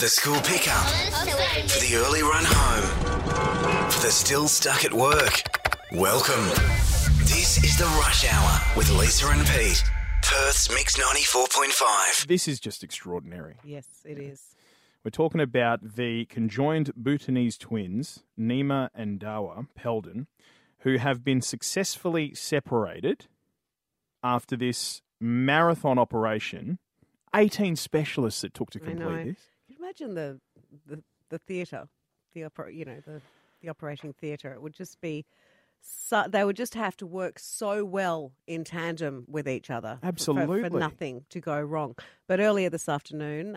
the school pickup, for the early run home, for the still stuck at work. Welcome. This is the Rush Hour with Lisa and Pete. Perth's Mix 94.5. This is just extraordinary. Yes, it is. We're talking about the conjoined Bhutanese twins, Nima and Dawa Peldon, who have been successfully separated after this marathon operation. 18 specialists it took to complete this. Can you imagine the theatre, the operating theatre? It would just be. So they would just have to work so well in tandem with each other. Absolutely. For nothing to go wrong. But earlier this afternoon,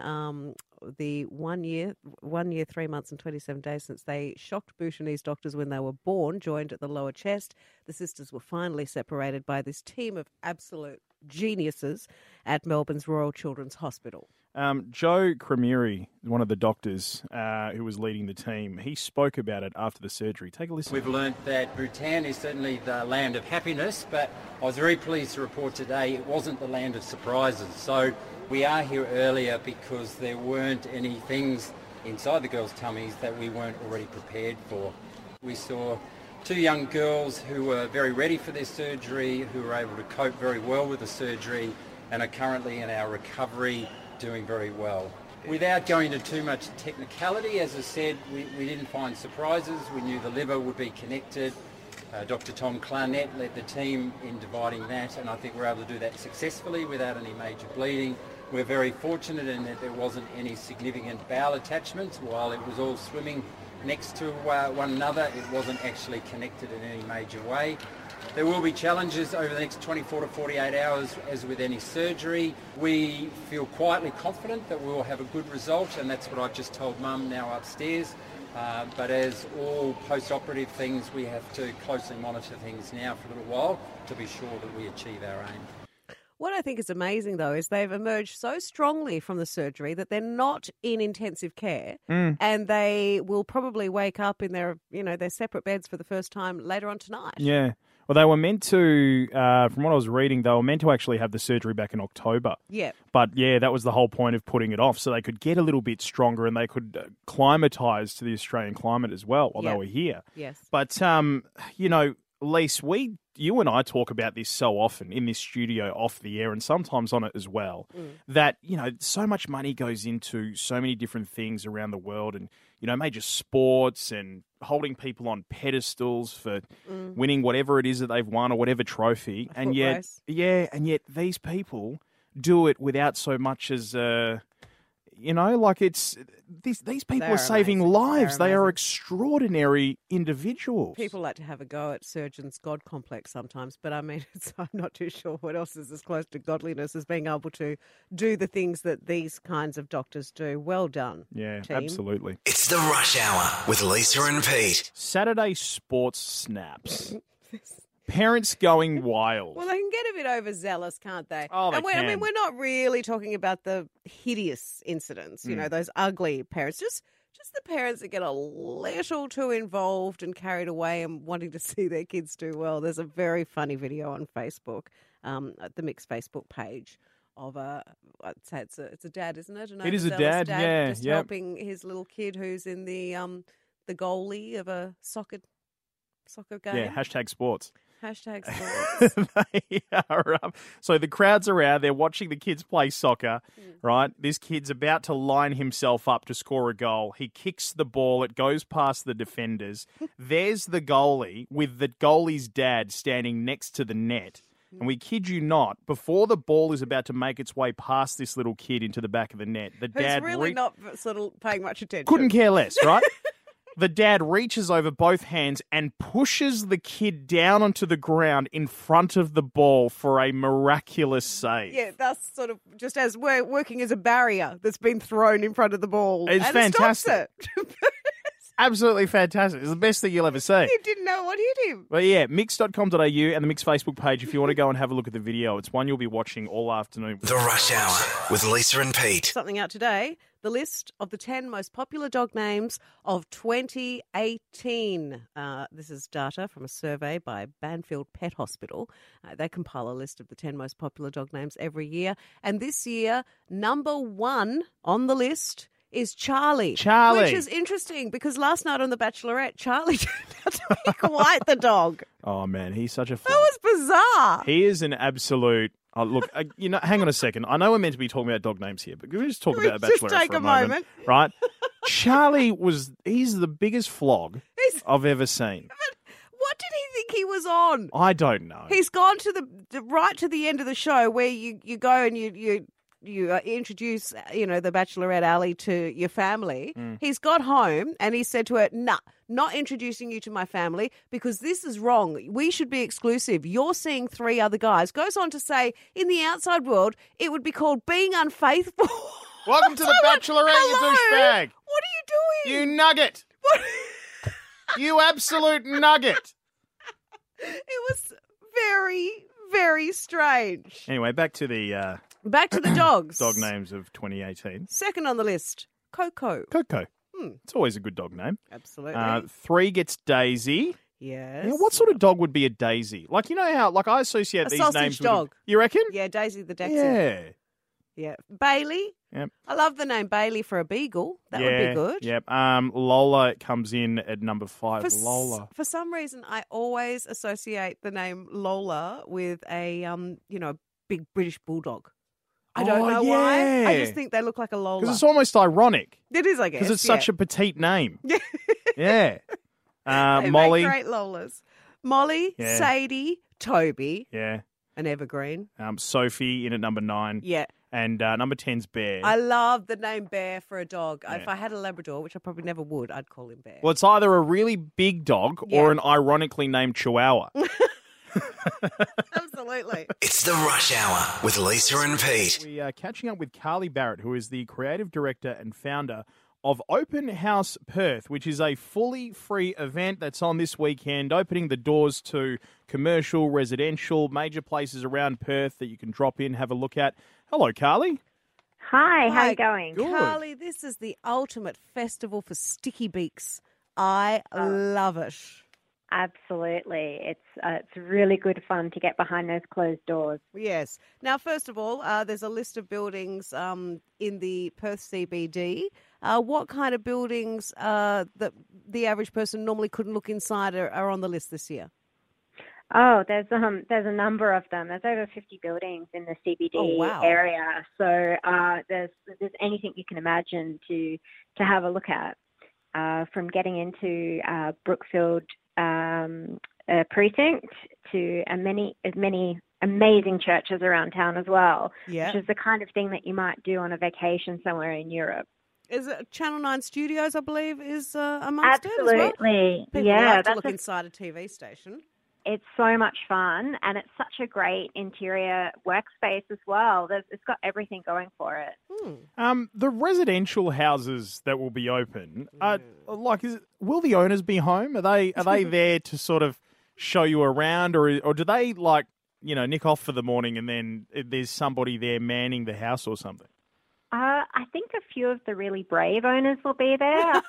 the 1 year, 3 months and 27 days since they shocked Bhutanese doctors when they were born, joined at the lower chest, the sisters were finally separated by this team of absolute geniuses at Melbourne's Royal Children's Hospital. Joe Cremiri, one of the doctors who was leading the team, he spoke about it after the surgery. Take a listen. We've learnt that Bhutan is certainly the land of happiness, but I was very pleased to report today it wasn't the land of surprises. So we are here earlier because there weren't any things inside the girls' tummies that we weren't already prepared for. We saw two young girls who were very ready for their surgery, who were able to cope very well with the surgery and are currently in our recovery doing very well. Without going into too much technicality, as I said, we didn't find surprises. We knew the liver would be connected. Dr. Tom Clarnett led the team in dividing that, and I think we're able to do that successfully without any major bleeding. We're very fortunate in that there wasn't any significant bowel attachments. While it was all swimming next to one another, it wasn't actually connected in any major way. There will be challenges over the next 24 to 48 hours, as with any surgery. We feel quietly confident that we will have a good result, and that's what I've just told Mum now upstairs. But as all post-operative things, we have to closely monitor things now for a little while to be sure that we achieve our aim. What I think is amazing, though, is they've emerged so strongly from the surgery that they're not in intensive care, and they will probably wake up in their separate beds for the first time later on tonight. Yeah. Well, they were meant to, from what I was reading, they were meant to actually have the surgery back in October. Yeah. But, yeah, that was the whole point of putting it off, so they could get a little bit stronger and they could climatise to the Australian climate as well while they were here. Yes. But, Lise, you and I talk about this so often in this studio, off the air, and sometimes on it as well, that, so much money goes into so many different things around the world and, major sports and holding people on pedestals for winning whatever it is that they've won or whatever trophy. And yet, these people do it without so much as, it's these people are saving lives. They are extraordinary individuals. People like to have a go at surgeons' God complex sometimes, but I mean, I'm not too sure what else is as close to godliness as being able to do the things that these kinds of doctors do. Well done, yeah, team. Absolutely. It's the Rush Hour with Lisa and Pete. Saturday sports snaps. Parents going wild. Well, they can get a bit overzealous, can't they? Oh, they can. I mean, we're not really talking about the hideous incidents, those ugly parents. Just the parents that get a little too involved and carried away and wanting to see their kids do well. There's a very funny video on Facebook, at the Mix Facebook page, of I'd say it's a dad, isn't it? It is a dad, yeah, just helping his little kid who's in the goalie of a soccer game. Yeah, #sports. #sports. They are up. So the crowd's around. They're watching the kids play soccer, right? This kid's about to line himself up to score a goal. He kicks the ball. It goes past the defenders. There's the goalie with the goalie's dad standing next to the net. And we kid you not, before the ball is about to make its way past this little kid into the back of the net, the dad who's really not sort of paying much attention. Couldn't care less, right? The dad reaches over both hands and pushes the kid down onto the ground in front of the ball for a miraculous save. Yeah, that's sort of just as we're working as a barrier that's been thrown in front of the ball. It's fantastic. It stops it. Absolutely fantastic. It's the best thing you'll ever see. He didn't know what hit him. But yeah, mix.com.au and the Mix Facebook page if you want to go and have a look at the video. It's one you'll be watching all afternoon. The Rush Hour with Lisa and Pete. Something out today, the list of the 10 most popular dog names of 2018. This is data from a survey by Banfield Pet Hospital. They compile a list of the 10 most popular dog names every year. And this year, number one on the list is Charlie. Charlie. Which is interesting because last night on The Bachelorette, Charlie turned out to be quite the dog. Oh, man, he's such a That flop. was bizarre. He is an absolute... Oh, look, hang on a second. I know we're meant to be talking about dog names here, but can we just talk about just Bachelorette take for a a moment? moment? Right? He's the biggest flog I've ever seen. What did he think he was on? I don't know. He's gone to right to the end of the show where you go and you introduce, the Bachelorette Ali to your family. He's got home and he said to her, nah, not introducing you to my family because this is wrong. We should be exclusive. You're seeing 3 other guys. Goes on to say, in the outside world, it would be called being unfaithful. Welcome to The Bachelorette, you douchebag. What are you doing? You nugget. What? You absolute nugget. It was very, very strange. Anyway, back to the Back to the dogs. dog names of 2018. Second on the list, Coco. Coco. It's always a good dog name. Absolutely. 3 gets Daisy. Yes. Yeah, what sort of dog would be a Daisy? Like, you know how, like, I associate A these sausage names dog. with... You reckon? Yeah, Daisy the Dexter. Yeah. Yeah. Bailey. Yep. I love the name Bailey for a beagle. That would be good. Yep. Lola comes in at number 5. Lola. For some reason, I always associate the name Lola with a big British bulldog. I don't know why. I just think they look like a Lola. Because it's almost ironic. It is, I guess. Because it's such a petite name. Yeah. Yeah. They Molly. make great Lolas. Molly, Yeah. Sadie, Toby, Yeah. and Evergreen. Sophie in at number 9. Yeah. And number 10's Bear. I love the name Bear for a dog. Yeah. If I had a Labrador, which I probably never would, I'd call him Bear. Well, it's either a really big dog or an ironically named Chihuahua. Absolutely. It's the Rush Hour with Lisa and Pete. We are catching up with Carly Barrett, who is the creative director and founder of Open House Perth, which is a fully free event that's on this weekend, opening the doors to commercial, residential, major places around Perth that you can drop in, have a look at. Hello, Carly. Hi, how are you going? Good. Carly, this is the ultimate festival for sticky beaks. I love it. Absolutely. It's really good fun to get behind those closed doors. Yes. Now, first of all, there's a list of buildings in the Perth CBD. What kind of buildings that the average person normally couldn't look inside are on the list this year? Oh, there's a number of them. There's over 50 buildings in the CBD area. So there's anything you can imagine to have a look at, from getting into Brookfield precinct to many amazing churches around town as well, which is the kind of thing that you might do on a vacation somewhere in Europe. Is it Channel 9 Studios, I believe, is amongst it as well? Absolutely. People love to look inside a TV station. It's so much fun, and it's such a great interior workspace as well. It's got everything going for it. The residential houses that will be open, will the owners be home? Are they there to sort of show you around, or do they nick off for the morning and then there's somebody there manning the house or something? I think a few of the really brave owners will be there. I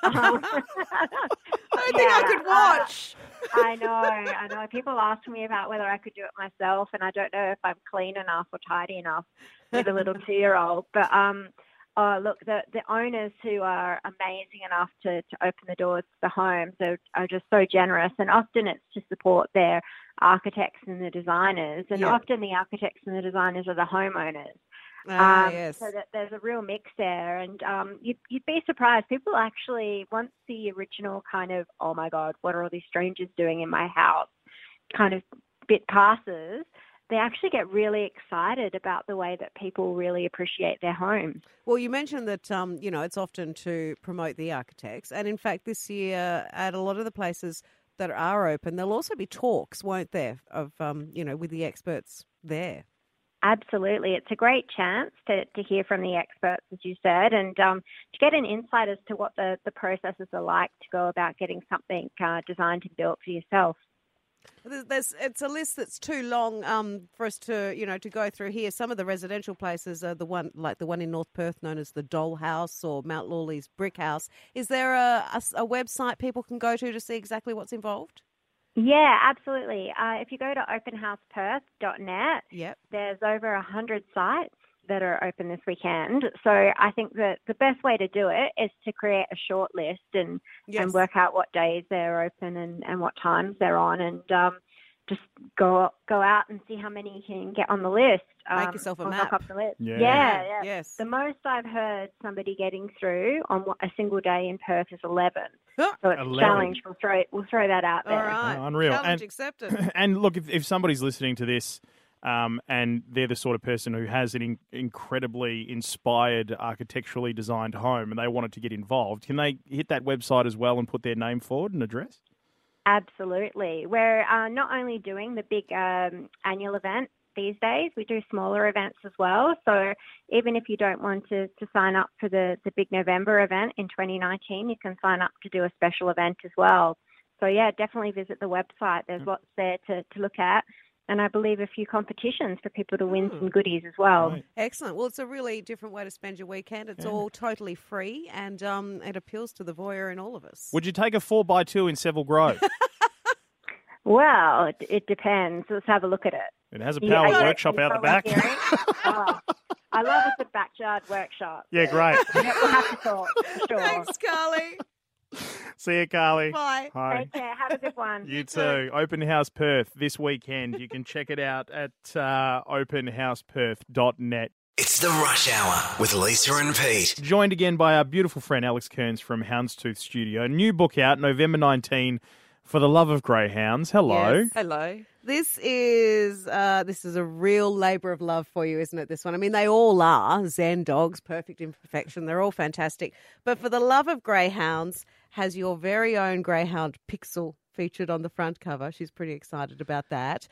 think I could watch. I know. People ask me about whether I could do it myself, and I don't know if I'm clean enough or tidy enough with a little 2-year-old. But look, the owners who are amazing enough to open the doors to the homes are just so generous, and often it's to support their architects and the designers, and often the architects and the designers are the homeowners. Yes. So that there's a real mix there, and you'd be surprised. People actually, once the original kind of, oh my God, what are all these strangers doing in my house kind of bit passes, they actually get really excited about the way that people really appreciate their homes. Well, you mentioned that, it's often to promote the architects, and in fact this year at a lot of the places that are open, there'll also be talks, won't there, of, with the experts there. Absolutely. It's a great chance to hear from the experts, as you said, and to get an insight as to what the processes are like to go about getting something designed and built for yourself. It's a list that's too long for us to go through here. Some of the residential places are the one in North Perth known as the Doll House or Mount Lawley's Brick House. Is there a website people can go to see exactly what's involved? Yeah, absolutely. If you go to openhouseperth.net, yep, there's over 100 sites that are open this weekend. So I think that the best way to do it is to create a short list and work out what days they're open and what times they're on, and just go out and see how many you can get on the list. Make yourself a map. Knock up the list. Yeah. Yes. The most I've heard somebody getting through on a single day in Perth is 11. So it's 11. a challenge. We'll throw that out there. All right. Unreal. Challenge accepted. And look, if somebody's listening to this and they're the sort of person who has an incredibly inspired, architecturally designed home and they wanted to get involved, can they hit that website as well and put their name forward and address? Absolutely. We're not only doing the big annual event these days, we do smaller events as well. So even if you don't want to sign up for the big November event in 2019, you can sign up to do a special event as well. So, yeah, definitely visit the website. There's lots there to look at. And I believe a few competitions for people to win some goodies as well. Right. Excellent. Well, it's a really different way to spend your weekend. It's all totally free, and it appeals to the voyeur in all of us. Would you take a 4x2 in Seville Grove? Well, it depends. Let's have a look at it. It has a power workshop out the back. I love it's a backyard workshop. Yeah, great. We'll have to talk, for sure. Thanks, Carly. See you, Carly. Bye. Hi. Take care. Have a good one. You too. Open House Perth this weekend. You can check it out at openhouseperth.net. It's the Rush Hour with Lisa and Pete. Joined again by our beautiful friend Alex Kearns from Houndstooth Studio. New book out, November 19, For the Love of Greyhounds. Hello. Yes. Hello. This is a real labour of love for you, isn't it, this one? I mean, they all are Zen dogs, perfect imperfection. They're all fantastic. But For the Love of Greyhounds has your very own greyhound Pixel featured on the front cover. She's pretty excited about that.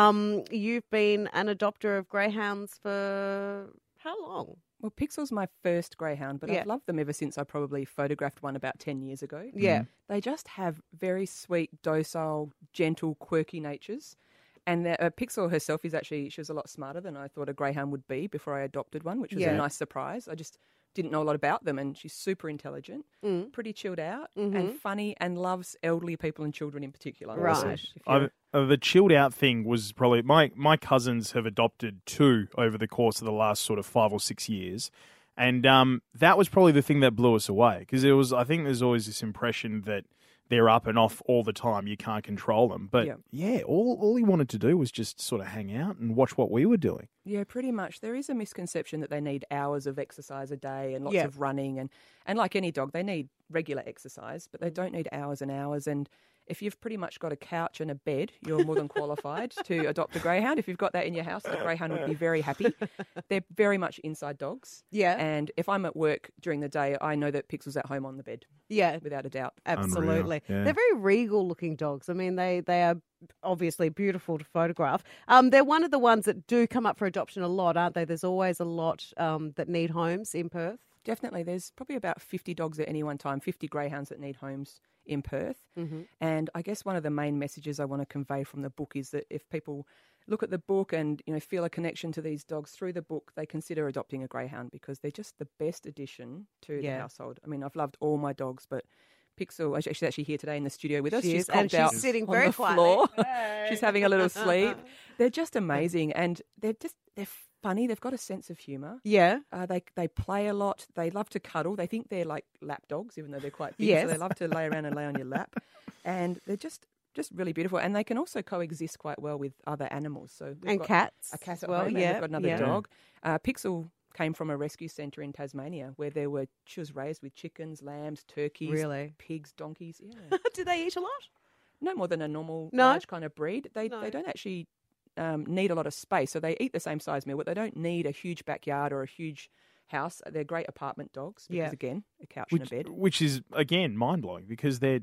You've been an adopter of greyhounds for how long? Well, Pixel's my first greyhound, but Yeah. I've loved them ever since I probably photographed one about 10 years ago. Yeah. They just have very sweet, docile, gentle, quirky natures. And Pixel herself she was a lot smarter than I thought a greyhound would be before I adopted one, which was Yeah. a nice surprise. I just didn't know a lot about them, and she's super intelligent, pretty chilled out, and funny, and loves elderly people and children in particular. Right. So if you're- The chilled out thing was probably my cousins have adopted 2 over the course of the last sort of 5 or 6 years. And that was probably the thing that blew us away because I think there's always this impression that they're up and off all the time. You can't control them. But all he wanted to do was just sort of hang out and watch what we were doing. Yeah, pretty much. There is a misconception that they need hours of exercise a day and lots Yeah. of running. And like any dog, they need regular exercise, but they don't need hours and hours. And if you've pretty much got a couch and a bed, you're more than qualified to adopt a greyhound. If you've got that in your house, a greyhound would be very happy. They're very much inside dogs. Yeah. And if I'm at work during the day, I know that Pixel's at home on the bed, Yeah. without a doubt. Absolutely. Unreal, yeah. They're very regal looking dogs. I mean, they are obviously beautiful to photograph. They're one of the ones that do come up for adoption a lot, aren't they? There's always a lot that need homes in Perth. Definitely. There's probably about 50 dogs at any one time, 50 greyhounds that need homes in Perth. And I guess one of the main messages I want to convey from the book is that if people look at the book and feel a connection to these dogs through the book, they consider adopting a greyhound because they're just the best addition to the household. I mean, I've loved all my dogs, but Pixel, she's actually here today in the studio with us. She's conked out sitting on very the quietly. floor. Hey. She's having a little sleep. They're just amazing, and they're funny. They've got a sense of humour. Yeah. They play a lot. They love to cuddle. They think they're like lap dogs, even though they're quite big. Yes. So they love to lay around and lay on your lap. And they're just really beautiful. And they can also coexist quite well with other animals. So we've And got cats a cat as at well, home, and yeah, we've got another yeah. dog. Pixel came from a rescue centre in Tasmania where she was raised with chickens, lambs, turkeys, Really? pigs, donkeys. Yeah. Do they eat a lot? No more than a normal No? large kind of breed. They No. don't actually need a lot of space. So they eat the same size meal, but they don't need a huge backyard or a huge house. They're great apartment dogs because, Yeah. again, a couch and a bed. Which is, again, mind-blowing because they're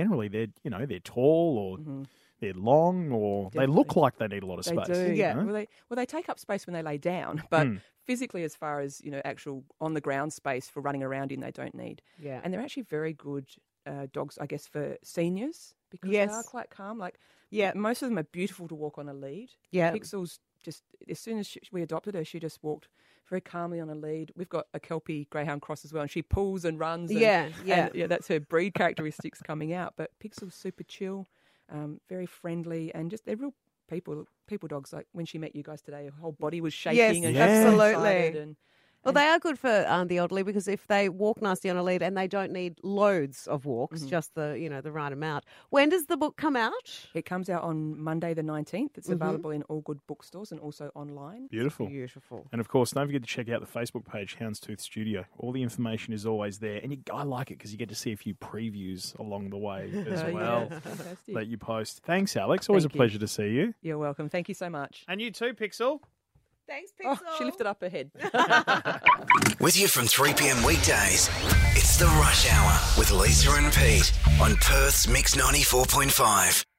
tall or they're long or they look Definitely. like they need a lot of They space. do. Yeah. you know? Well, they take up space when they lay down, but physically, as far as actual on-the-ground space for running around in, they don't need. Yeah. And they're actually very good dogs, I guess, for seniors because Yes. they are quite calm. Like, Yeah. most of them are beautiful to walk on a lead. Yeah. Pixel's just, as soon as we adopted her, she just walked very calmly on a lead. We've got a Kelpie Greyhound cross as well, and she pulls and runs. And, Yeah, yeah. and, that's her breed characteristics coming out. But Pixel's super chill, very friendly, and just they're real people dogs, like when she met you guys today, her whole body was shaking Yes, and absolutely. excited and Well, they are good for the elderly because if they walk nicely on a lead and they don't need loads of walks, just the right amount. When does the book come out? it comes out on Monday the 19th. It's available in all good bookstores and also online. Beautiful. Beautiful. And of course, don't forget to check out the Facebook page, Houndstooth Studio. All the information is always there. And I like it because you get to see a few previews along the way as well Yeah, fantastic. that you post. Thanks, Alex. Always Thank a you. pleasure to see you. You're welcome. Thank you so much. And you too, Pixel. Thanks, Oh, Pixel. she lifted up her head. With you from 3 p.m. weekdays, it's the Rush Hour with Lisa and Pete on Perth's Mix 94.5.